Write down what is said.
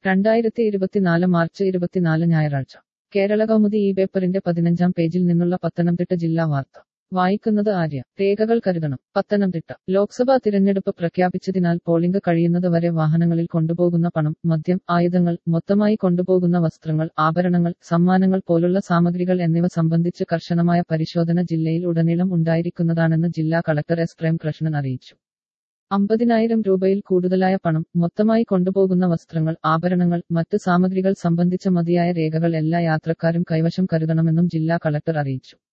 2024 March 24 ഞായറാഴ്ച കേരള കൗമുദി ഈ പേപ്പറിന്റെ 15-ാം പേജിൽ നിന്നുള്ള പത്തനംതിട്ട ജില്ലാ വാർത്ത വായിക്കുന്നത് ആര്യ. രേഖകൾ കരുതണം. പത്തനംതിട്ട ലോക്സഭാ തിരഞ്ഞെടുപ്പ് പ്രഖ്യാപിച്ചതിനാൽ പോളിംഗ് കഴിയുന്നതുവരെ വാഹനങ്ങളിൽ കൊണ്ടുപോകുന്ന പണം, മദ്യം, ആയുധങ്ങൾ, മൊത്തമായി കൊണ്ടുപോകുന്ന വസ്ത്രങ്ങൾ, ആഭരണങ്ങൾ, സമ്മാനങ്ങൾ പോലുള്ള സാമഗ്രികൾ എന്നിവ സംബന്ധിച്ച് കർശനമായ പരിശോധന ജില്ലയിൽ ഉടനീളം ഉണ്ടായിരിക്കുന്നതാണെന്ന് ജില്ലാ കളക്ടർ എസ് പ്രേംകൃഷ്ണൻ അറിയിച്ചു. 50,000 രൂപയിൽ കൂടുതലായ പണം, മൊത്തമായി കൊണ്ടുപോകുന്ന വസ്ത്രങ്ങൾ, ആഭരണങ്ങൾ, മറ്റ് സാമഗ്രികൾ സംബന്ധിച്ച മതിയായ രേഖകൾ എല്ലാ യാത്രക്കാരും കൈവശം കരുതണമെന്നും ജില്ലാ കളക്ടർ അറിയിച്ചു.